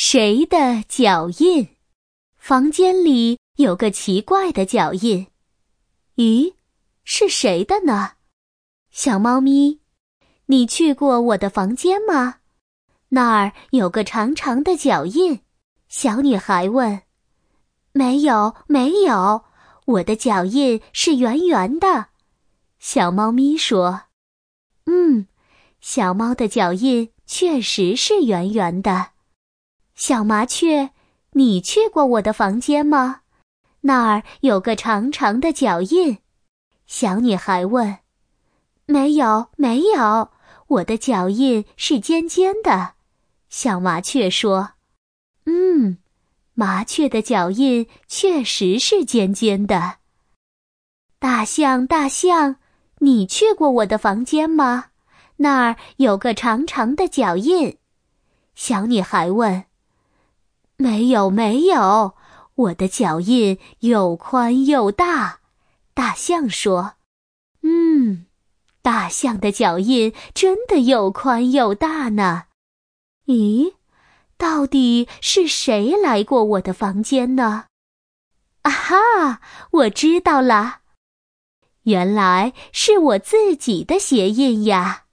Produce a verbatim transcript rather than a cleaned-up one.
谁的脚印？房间里有个奇怪的脚印。咦，是谁的呢？小猫咪，你去过我的房间吗？那儿有个长长的脚印。小女孩问。没有，没有，我的脚印是圆圆的。小猫咪说。嗯，小猫的脚印确实是圆圆的。小麻雀，你去过我的房间吗？那儿有个长长的脚印。小女孩问。没有，没有，我的脚印是尖尖的。小麻雀说。嗯，麻雀的脚印确实是尖尖的。大象，大象，你去过我的房间吗？那儿有个长长的脚印。小女孩问。没有，没有，我的脚印又宽又大。大象说。嗯，大象的脚印真的又宽又大呢。咦，到底是谁来过我的房间呢？啊哈，我知道了，原来是我自己的鞋印呀。